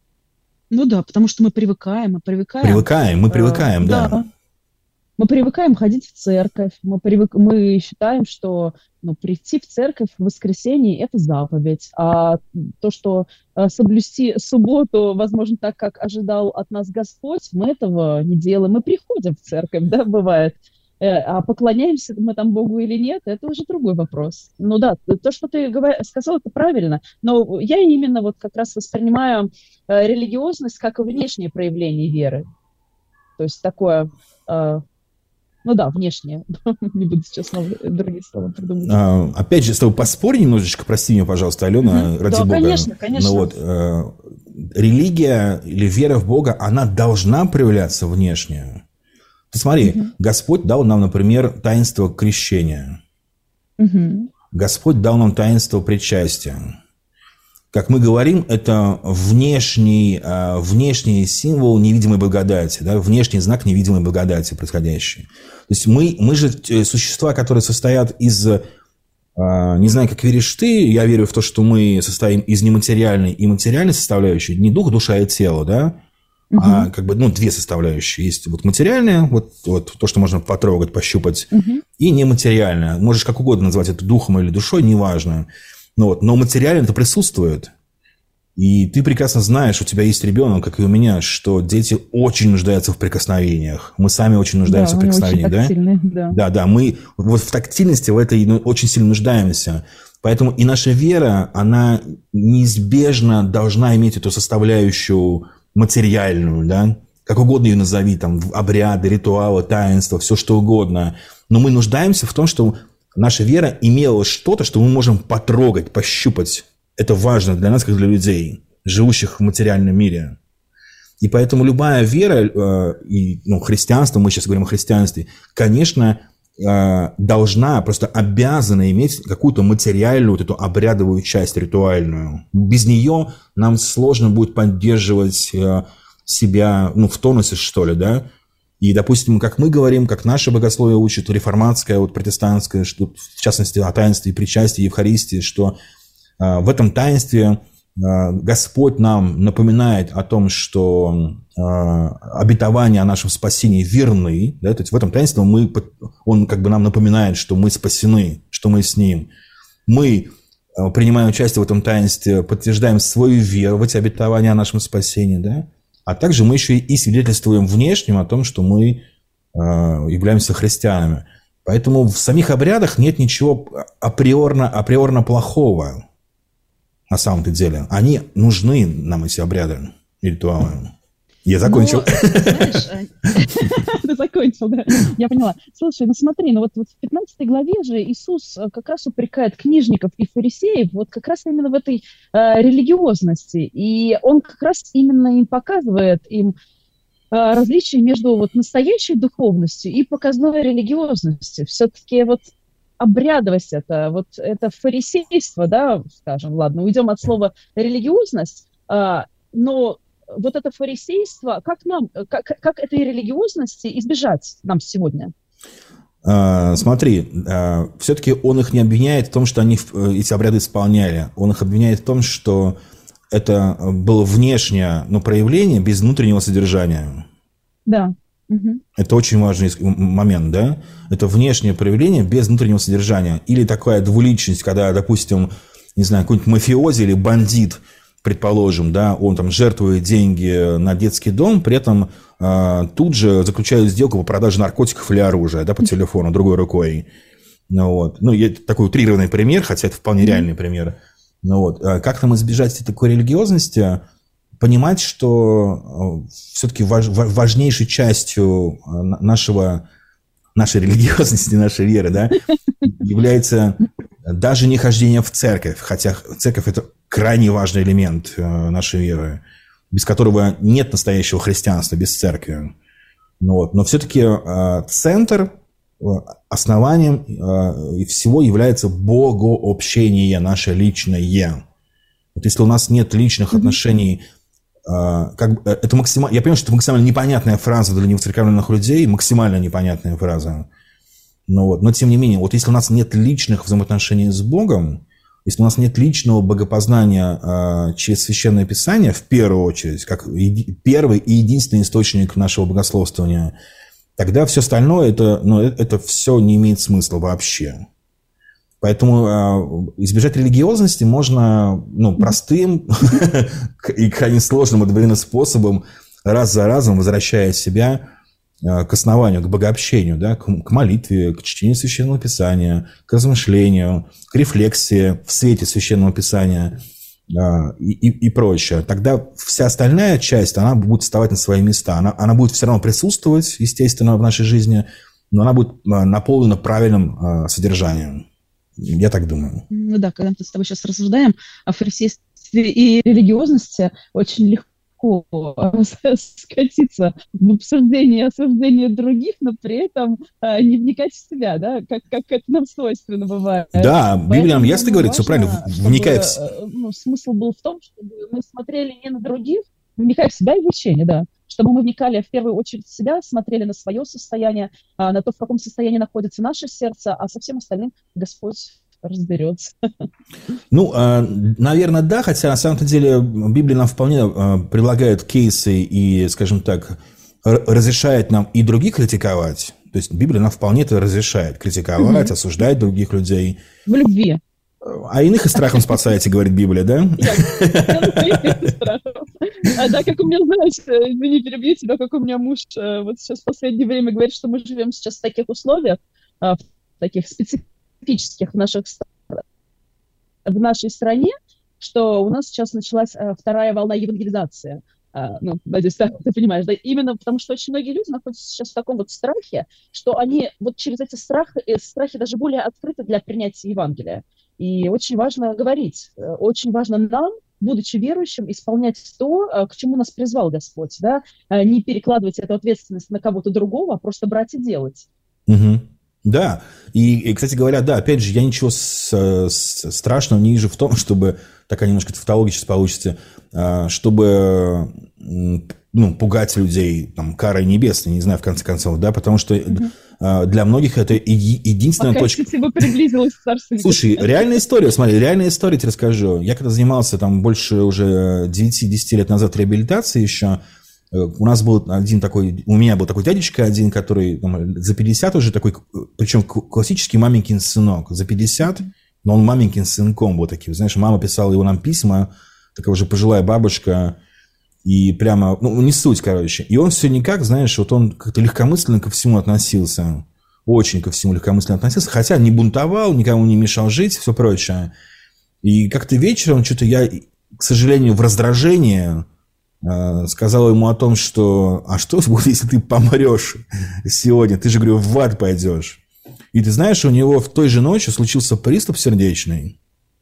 Ну да, потому что мы привыкаем, мы привыкаем. Привыкаем, мы привыкаем, э, да. да. Мы привыкаем ходить в церковь, мы, привык... мы считаем, что ну, прийти в церковь в воскресенье – это заповедь, а то, что э, соблюсти субботу, возможно, так, как ожидал от нас Господь, мы этого не делаем. Мы приходим в церковь, да, бывает, э, а поклоняемся мы там Богу или нет, это уже другой вопрос. Ну да, то, что ты говор... сказал, это правильно, но я именно вот как раз воспринимаю э, религиозность как внешнее проявление веры. То есть такое... Э, Ну да, внешне. Не буду сейчас другие слова придумывать. А, опять же, с тобой поспорь немножечко, прости меня, пожалуйста, Алена, mm-hmm. ради да, Бога. конечно, конечно. Ну, вот, э, религия или вера в Бога, она должна проявляться внешне. Ты смотри, mm-hmm. Господь дал нам, например, таинство крещения. Mm-hmm. Господь дал нам таинство причастия. Как мы говорим, это внешний, внешний символ невидимой благодати, да, внешний знак невидимой благодати происходящий. То есть мы, мы же существа, которые состоят из, не знаю, как веришь ты, я верю в то, что мы состоим из нематериальной и материальной составляющей, не дух, душа и тело, да, угу. а как бы, ну, две составляющие. Есть вот материальная, вот, вот то, что можно потрогать, пощупать, угу. и нематериальная. Можешь как угодно называть это духом или душой, неважно. Ну, вот, но материально это присутствует. И ты прекрасно знаешь, у тебя есть ребенок, как и у меня, что дети очень нуждаются в прикосновениях. Мы сами очень нуждаемся да, в прикосновениях. Да? да, да, да. Мы вот в тактильности в этой ну, очень сильно нуждаемся. Поэтому и наша вера, она неизбежно должна иметь эту составляющую материальную, да? Как угодно ее назови, там, обряды, ритуалы, таинства, все что угодно. Но мы нуждаемся в том, что наша вера имела что-то, что мы можем потрогать, пощупать. Это важно для нас, как для людей, живущих в материальном мире. И поэтому любая вера, э, и, ну, христианство, мы сейчас говорим о христианстве, конечно, э, должна, просто обязана иметь какую-то материальную, вот эту обрядовую часть, ритуальную. Без нее нам сложно будет поддерживать э, себя, ну, в тонусе, что ли, да. И, допустим, как мы говорим, как наше богословие учит, реформатское, вот, протестантское, что, в частности, о таинстве и причастии, Евхаристии, что э, в этом таинстве э, Господь нам напоминает о том, что э, обетования о нашем спасении верны. Да, то есть в этом таинстве мы, Он как бы нам напоминает, что мы спасены, что мы с Ним. Мы, э, принимая участие в этом таинстве, подтверждаем свою веру в эти обетования о нашем спасении, да? А также мы еще и свидетельствуем внешним о том, что мы э, являемся христианами. Поэтому в самих обрядах нет ничего априорно, априорно плохого на самом-то деле. Они нужны нам, эти обряды и ритуалы. Я закончил. Знаешь, ты закончил, да. Я поняла. Слушай, ну смотри, ну вот, вот в пятнадцатой главе же Иисус как раз упрекает книжников и фарисеев вот как раз именно в этой э, религиозности. И он как раз именно им показывает им э, различие между вот настоящей духовностью и показной религиозностью. Все-таки вот обрядовость это, вот это фарисейство, да, скажем, ладно, уйдем от слова религиозность, э, но вот это фарисейство, как нам, как, как этой религиозности избежать нам сегодня? А, смотри, а, все-таки он их не обвиняет в том, что они эти обряды исполняли. Он их обвиняет в том, что это было внешнее, но проявление без внутреннего содержания. Да. Угу. Это очень важный момент, да? Это внешнее проявление без внутреннего содержания. Или такая двуличность, когда, допустим, не знаю, какой-нибудь мафиози или бандит, предположим, да, он там жертвует деньги на детский дом, при этом э, тут же заключает сделку по продаже наркотиков или оружия, да, по телефону, другой рукой. Ну, вот. Ну, это такой утрированный пример, хотя это вполне реальный пример. Ну, вот. Как нам избежать такой религиозности? Понимать, что все-таки важ, важнейшей частью нашего, нашей религиозности, нашей веры, да, является даже не хождение в церковь, хотя церковь – это крайне важный элемент нашей веры, без которого нет настоящего христианства, без церкви. Ну, вот. Но все-таки центр, основанием всего является богообщение наше личное. Вот если у нас нет личных mm-hmm. отношений, как, это максимально, я понимаю, что это максимально непонятная фраза для невоцерковленных людей, максимально непонятная фраза. Ну, вот. Но, тем не менее, вот если у нас нет личных взаимоотношений с Богом, если у нас нет личного богопознания э, через Священное Писание, в первую очередь, как еди- первый и единственный источник нашего богословствования, тогда все остальное, это, ну, это, это все не имеет смысла вообще. Поэтому э, избежать религиозности можно ну, простым и крайне сложным одновременно способом, раз за разом возвращая себя к основанию, к богообщению, да, к, к молитве, к чтению Священного Писания, к размышлению, к рефлексии в свете Священного Писания э, и, и, и прочее. Тогда вся остальная часть, она будет вставать на свои места. Она, она будет все равно присутствовать, естественно, в нашей жизни, но она будет наполнена правильным э, содержанием. Я так думаю. Ну да, когда мы с тобой сейчас рассуждаем о фарисействе и религиозности, очень легко скатиться в обсуждение и осуждение других, но при этом а, не вникать в себя, да, как, как это нам свойственно бывает. Да, Библия нам ясно говорит, все правильно, вникай в себя. Ну, смысл был в том, чтобы мы смотрели не на других, вникая в себя и в учение, да, чтобы мы вникали в первую очередь в себя, смотрели на свое состояние, на то, в каком состоянии находится наше сердце, а со всем остальным Господь разберется. Ну, наверное, да, хотя на самом деле Библия нам вполне предлагает кейсы и, скажем так, разрешает нам и других критиковать. То есть Библия нам вполне это разрешает критиковать, угу. осуждать других людей. В любви. А иных и страхом спасаете, говорит Библия, да? А да, как у меня, знаешь, извини, перебью тебя, как у меня муж вот сейчас в последнее время говорит, что мы живем сейчас в таких условиях, в таких специфических в наших в нашей стране, что у нас сейчас началась вторая волна евангелизации. Ну, надеюсь, так ты понимаешь, да, именно потому что очень многие люди находятся сейчас в таком вот страхе, что они вот через эти страхи, страхи даже более открыты для принятия Евангелия. И очень важно говорить, очень важно нам, будучи верующим, исполнять то, к чему нас призвал Господь, да, не перекладывать эту ответственность на кого-то другого, а просто брать и делать. Угу. Да, и, и, кстати говоря, да, опять же, я ничего с, с, страшного не вижу в том, чтобы, такая немножко тавтология сейчас получится, чтобы, ну, пугать людей там, карой небесной, не знаю, в конце концов, да, потому что угу. для многих это единственная Пока точка... Пока приблизилась к Царству Небесному. Слушай, реальная история, смотри, реальная история, тебе расскажу. Я когда занимался там больше уже девять-десять лет назад реабилитацией еще, у нас был один такой, у меня был такой дядечка один, который там, за пятьдесят уже такой, причем классический маменькин сынок, за пятьдесят, но он маменькин сынком был таким, знаешь, мама писала его нам письма, такая уже пожилая бабушка, и прямо, ну, не суть, короче, и он все никак, знаешь, вот он как-то легкомысленно ко всему относился, очень ко всему легкомысленно относился, хотя не бунтовал, никому не мешал жить, все прочее, и как-то вечером что-то я, к сожалению, в раздражении сказал ему о том, что а что будет, если ты помрешь сегодня? Ты же, говорю, в ад пойдешь. И ты знаешь, у него в той же ночи случился приступ сердечный.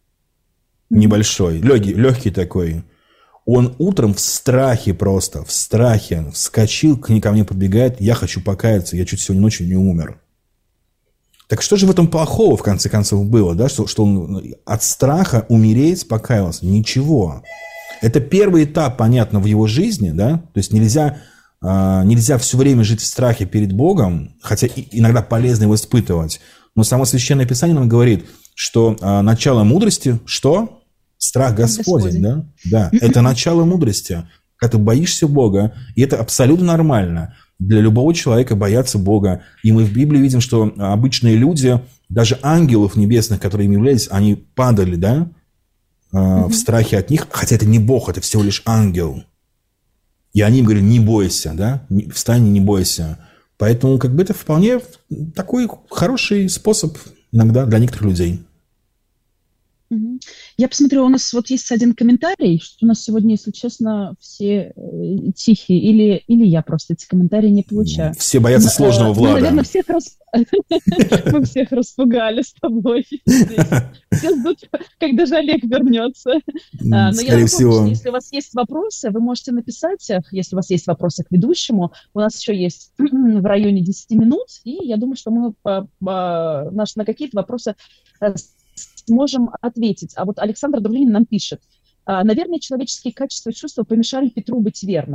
Небольшой, легкий, легкий такой. Он утром в страхе просто, в страхе вскочил, к ней ко мне подбегает. Я хочу покаяться, я чуть сегодня ночью не умер. Так что же в этом плохого, в конце концов, было? Да? Что, что он от страха умереть покаялся? Ничего. Это первый этап, понятно, в его жизни, да, то есть нельзя, э, нельзя все время жить в страхе перед Богом, хотя иногда полезно его испытывать, но само Священное Писание нам говорит, что э, начало мудрости, что? Страх Господень, Господень. да? Да, это начало мудрости, когда ты боишься Бога, и это абсолютно нормально для любого человека бояться Бога, и мы в Библии видим, что обычные люди, даже ангелов небесных, которые им являлись, они падали, да, Mm-hmm. в страхе от них, хотя это не Бог, это всего лишь ангел. И они им говорят, не бойся, да, встань и не бойся. Поэтому как бы это вполне такой хороший способ иногда для некоторых людей. Mm-hmm. Я посмотрю, у нас вот есть один комментарий, что у нас сегодня, если честно, все э, тихие, или, или я просто эти комментарии не получаю. Все боятся но, сложного э, Влада. Ну, наверное, всех рас... мы всех распугали с тобой. Все ждут, когда же Олег вернется. Но я напомню, что если у вас есть вопросы, вы можете написать их, если у вас есть вопросы к ведущему. У нас еще есть в районе десяти минут, и я думаю, что мы на какие-то вопросы сможем ответить. А вот Александр Друлинин нам пишет. Наверное, человеческие качества и чувства помешали Петру быть верным.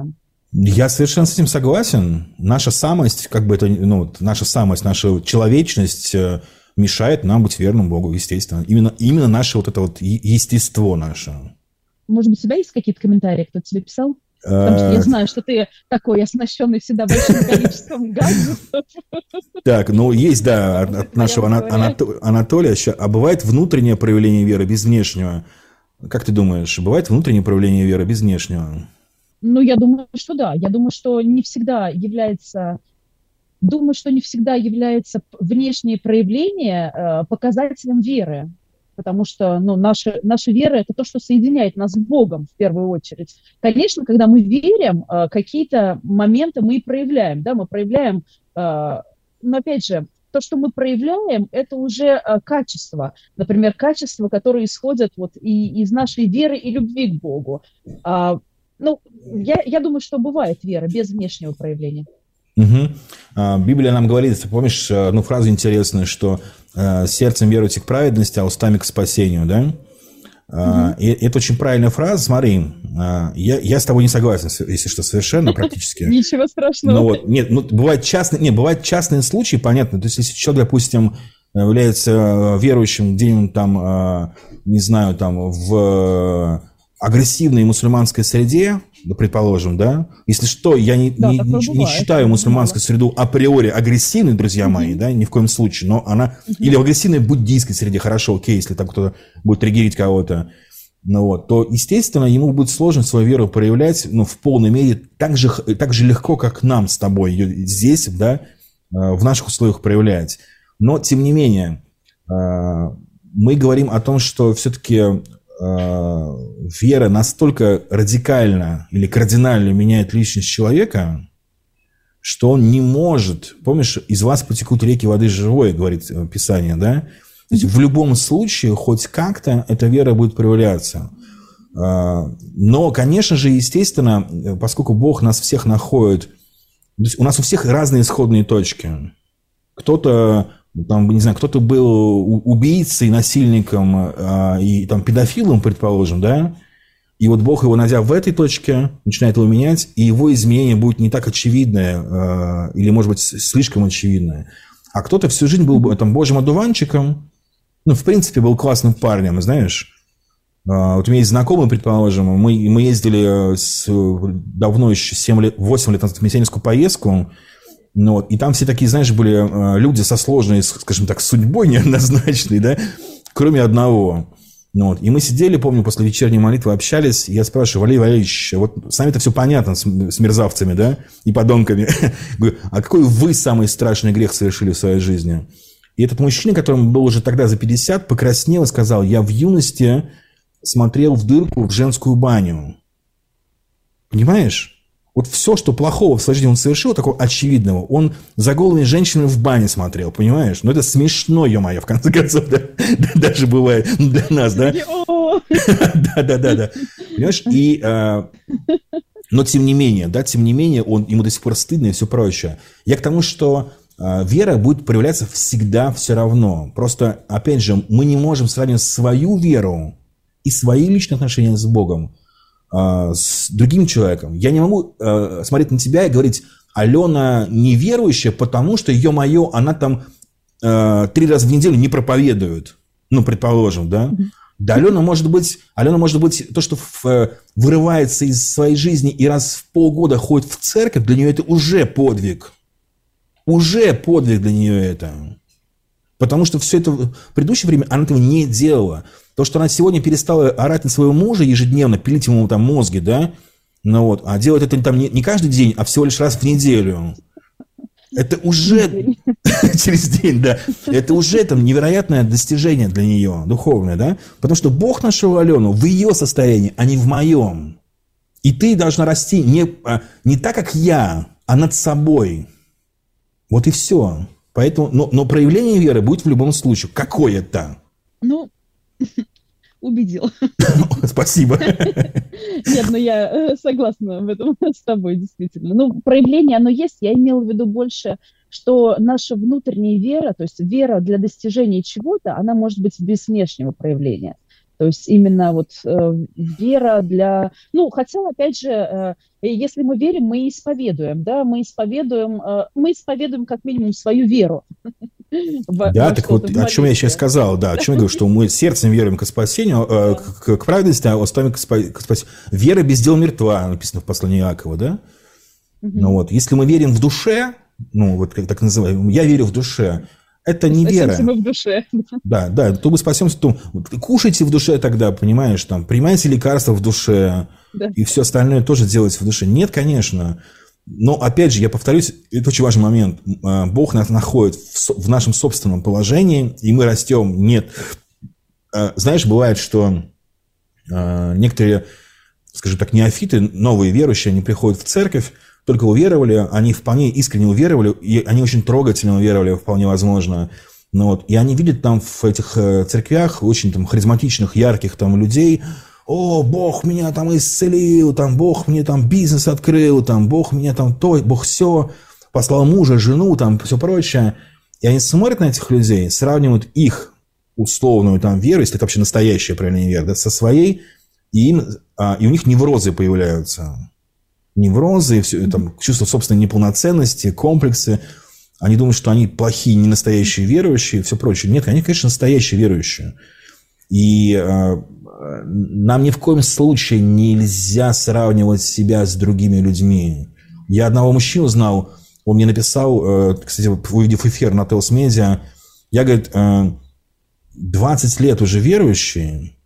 Я совершенно с этим согласен. Наша самость, как бы это, ну, наша самость, наша человечность мешает нам быть верным Богу, естественно. Именно, именно наше вот это вот естество наше. Может быть, у тебя есть какие-то комментарии, кто тебе писал? Потому что я знаю, что ты такой оснащенный всегда большим количеством гаджетов. Так, ну есть, да, от, от нашего Анатолия. А бывает внутреннее проявление веры без внешнего? Как ты думаешь, бывает внутреннее проявление веры без внешнего? Ну, я думаю, что да. Я думаю, что не всегда является... Думаю, что не всегда является внешнее проявление э, показателем веры. Потому что ну, наша, наша вера – это то, что соединяет нас с Богом в первую очередь. Конечно, когда мы верим, э, какие-то моменты мы и проявляем. Да? Мы проявляем, э, но опять же, то, что мы проявляем, это уже э, качество. Например, качества, которые исходят вот и из нашей веры и любви к Богу. А, ну, я, я думаю, что бывает вера без внешнего проявления. Угу. А, Библия нам говорит, ты помнишь, ну, фразу интересную, что э, сердцем веруйте к праведности, а устами к спасению, да? А, угу. И это очень правильная фраза. Смотри, а, я, я с тобой не согласен, если что, совершенно практически. Ничего страшного. Ну, вот, нет, ну, бывают частные, нет, бывают частные случаи, понятно. То есть, если человек, допустим, является верующим где-нибудь там, не знаю, там, в агрессивной мусульманской среде, да, предположим, да, если что, я не, да, не, не, не считаю мусульманскую среду априори агрессивной, друзья mm-hmm. мои, да, ни в коем случае, но она, mm-hmm. или в агрессивной буддийской среде, хорошо, окей, если там кто-то будет триггерить кого-то, ну вот, то, естественно, ему будет сложно свою веру проявлять, ну, в полной мере так же, так же легко, как нам с тобой ее здесь, да, в наших условиях проявлять. Но, тем не менее, мы говорим о том, что все-таки вера настолько радикально или кардинально меняет личность человека, что он не может... Помнишь, из вас потекут реки воды живой, говорит Писание, да? То есть в любом случае, хоть как-то эта вера будет проявляться. Но, конечно же, естественно, поскольку Бог нас всех находит... То есть у нас у всех разные исходные точки. Кто-то... Там, не знаю, кто-то был убийцей, насильником э, и там, педофилом, предположим, да, и вот Бог его, найдя в этой точке, начинает его менять, и его изменение будет не так очевидное, э, или, может быть, слишком очевидное. А кто-то всю жизнь был там, божьим одуванчиком, ну, в принципе, был классным парнем, знаешь. Э, вот у меня есть знакомый, предположим, мы, мы ездили с, давно еще, семь лет, восемь лет назад в миссионерскую поездку. Ну, вот, и там все такие, знаешь, были люди со сложной, скажем так, судьбой неоднозначной, да, кроме одного. Ну, вот, и мы сидели, помню, после вечерней молитвы общались, и я спрашиваю: Валерий Валерьевич, вот с вами-то все понятно, с, с мерзавцами, да, и подонками. Говорю, а какой вы самый страшный грех совершили в своей жизни? И этот мужчина, которому был уже тогда за пятьдесят, покраснел и сказал: я в юности смотрел в дырку в женскую баню. Понимаешь? Вот все, что плохого в своей жизни он совершил, такого очевидного, он за голыми женщинами в бане смотрел, понимаешь? Ну, это смешно, ё-моё, в конце концов, да? Даже бывает для нас, да? Да-да-да. Понимаешь? И, но тем не менее, да, тем не менее, он, ему до сих пор стыдно и все прочее. Я к тому, что вера будет проявляться всегда все равно. Просто, опять же, мы не можем сравнивать свою веру и свои личные отношения с Богом с другим человеком. Я не могу э, смотреть на тебя и говорить: Алена неверующая, потому что, ё-моё, она там э, три раза в неделю не проповедует. Ну, предположим, да? Mm-hmm. Да, Алена может быть, Алена может быть то, что в, вырывается из своей жизни и раз в полгода ходит в церковь, для нее это уже подвиг. Уже подвиг для нее это. Потому что все это в предыдущее время она этого не делала. То, что она сегодня перестала орать на своего мужа ежедневно, пилить ему там мозги, да, ну вот, а делать это там не, не каждый день, а всего лишь раз в неделю. Это уже через день, да. Это уже там невероятное достижение для нее, духовное, да. Потому что Бог нашел Алену в ее состоянии, а не в моем. И ты должна расти не, не так, как я, а над собой. Вот и все. Поэтому, но, но проявление веры будет в любом случае. Какое-то. Ну, убедил. Спасибо. Нет, ну я согласна в этом с тобой, действительно. Ну, проявление, оно есть. Я имела в виду больше, что наша внутренняя вера, то есть вера для достижения чего-то, она может быть без внешнего проявления. То есть именно вот э, вера для... Ну, хотя, опять же, э, если мы верим, мы исповедуем, да, мы исповедуем, э, мы исповедуем как минимум свою веру. В, да, так вот, о чем я сейчас сказал, да, о чем я говорю, что мы сердцем веруем к спасению, э, к, к праведности, а устами к, спа- к спасению. Вера без дел мертва, написано в послании Иакова, да? Угу. Ну вот, если мы верим в душе, ну вот как так называем, я верю в душе, это не вера. Спасемся мы в душе. Да, да, то мы спасемся, то кушайте в душе тогда, понимаешь, там, принимайте лекарства в душе, да. И все остальное тоже делайте в душе. Нет, конечно. Но, опять же, я повторюсь, это очень важный момент. Бог нас находит в нашем собственном положении, и мы растем. Нет. Знаешь, бывает, что некоторые, скажем так, неофиты, новые верующие, они приходят в церковь, только уверовали, они вполне искренне уверовали, и они очень трогательно уверовали, вполне возможно. Ну, вот, и они видят там в этих церквях очень там харизматичных, ярких там людей. О, Бог меня там исцелил, там Бог мне там бизнес открыл, там Бог меня там то, Бог все, послал мужа, жену, там все прочее. И они смотрят на этих людей, сравнивают их условную там веру, если это вообще настоящая правильная вера, да, со своей, и, им, а, и у них неврозы появляются. Неврозы, все, там, чувство собственной неполноценности, комплексы. Они думают, что они плохие, не настоящие верующие и все прочее. Нет, они, конечно, настоящие верующие. И э, нам ни в коем случае нельзя сравнивать себя с другими людьми. Я одного мужчину знал, он мне написал, э, кстати, увидев эфир на Теос Медиа, я, говорит, э, двадцать лет уже верующий,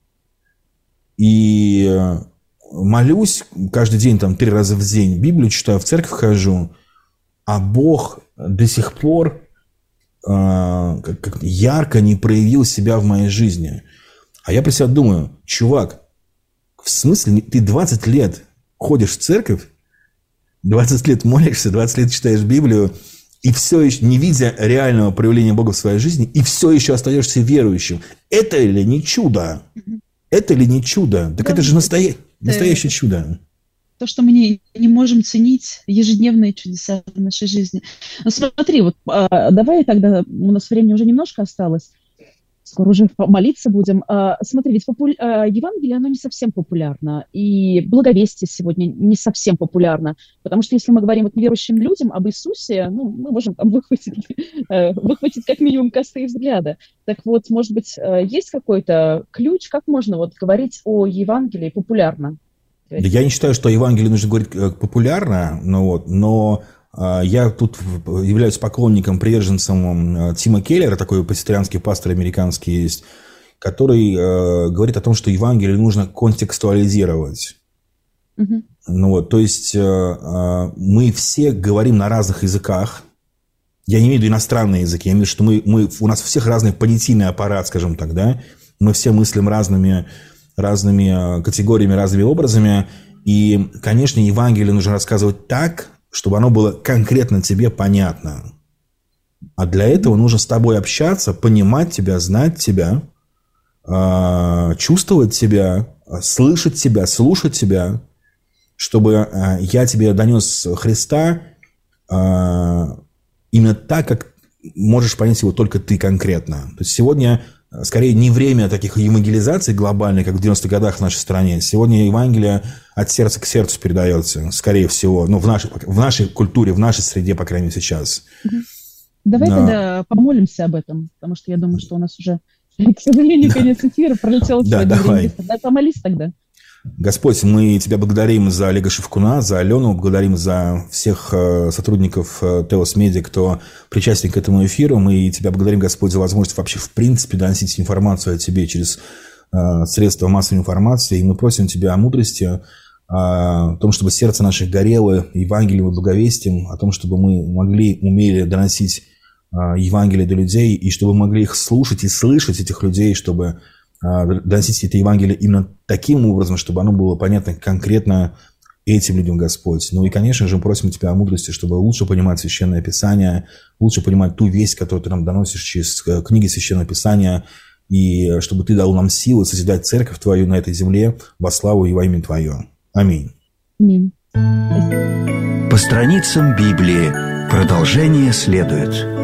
и э, молюсь каждый день, там, три раза в день, Библию читаю, в церковь хожу, а Бог до сих пор э, как, как ярко не проявил себя в моей жизни. А я про себя думаю, чувак, в смысле, ты двадцать лет ходишь в церковь, двадцать лет молишься, двадцать лет читаешь Библию, и все еще, не видя реального проявления Бога в своей жизни, и все еще остаешься верующим. Это ли не чудо? Это ли не чудо? Так да, это же настоя... настоящее чудо. То, что мы не, не можем ценить ежедневные чудеса в нашей жизни. Ну, смотри, вот а, давай тогда, у нас времени уже немножко осталось, скоро уже молиться будем. А, смотри, ведь попу... а, Евангелие, оно не совсем популярно, и благовестие сегодня не совсем популярно, потому что если мы говорим вот неверующим людям об Иисусе, ну, мы можем там выхватить, выхватить как минимум косые взгляды. Так вот, может быть, есть какой-то ключ, как можно вот говорить о Евангелии популярно? Да я не считаю, что о Евангелии нужно говорить популярно, но, вот, но э, я тут являюсь поклонником, приверженцем э, Тима Келлера, такой пресвитерианский пастор американский есть, который э, говорит о том, что Евангелие нужно контекстуализировать. Mm-hmm. Ну, вот, то есть э, э, мы все говорим на разных языках. Я не имею в виду иностранные языки, я имею в виду, что мы, мы, у нас у всех разный понятийный аппарат, скажем так, да? Мы все мыслим разными... разными категориями, разными образами. И, конечно, Евангелие нужно рассказывать так, чтобы оно было конкретно тебе понятно. А для этого нужно с тобой общаться, понимать тебя, знать тебя, чувствовать тебя, слышать тебя, слушать тебя, чтобы я тебе донес Христа именно так, как можешь понять его только ты конкретно. То есть сегодня... Скорее, не время таких евангелизаций глобальных, как в девяностых годах в нашей стране. Сегодня Евангелие от сердца к сердцу передается, скорее всего. Ну, в нашей, в нашей культуре, в нашей среде, по крайней мере, сейчас. Давай Но... тогда помолимся об этом, потому что я думаю, что у нас уже, к сожалению, конец эфира, пролетело да, давай. Да, помолись тогда. Господь, мы Тебя благодарим за Олега Шевкуна, за Алену, благодарим за всех сотрудников Теос Медиа, кто причастен к этому эфиру. Мы Тебя благодарим, Господь, за возможность вообще в принципе доносить информацию о Тебе через средства массовой информации. И мы просим Тебя о мудрости, о том, чтобы сердце наше горело Евангелием и благовестием, о том, чтобы мы могли, умели доносить Евангелие до людей, и чтобы мы могли их слушать и слышать, этих людей, чтобы... доносить это Евангелие именно таким образом, чтобы оно было понятно конкретно этим людям, Господь. Ну и, конечно же, мы просим Тебя о мудрости, чтобы лучше понимать Священное Писание, лучше понимать ту весть, которую Ты нам доносишь через книги Священного Писания, и чтобы Ты дал нам силу созидать церковь Твою на этой земле во славу и во имя Твое. Аминь. Аминь. По страницам Библии продолжение следует.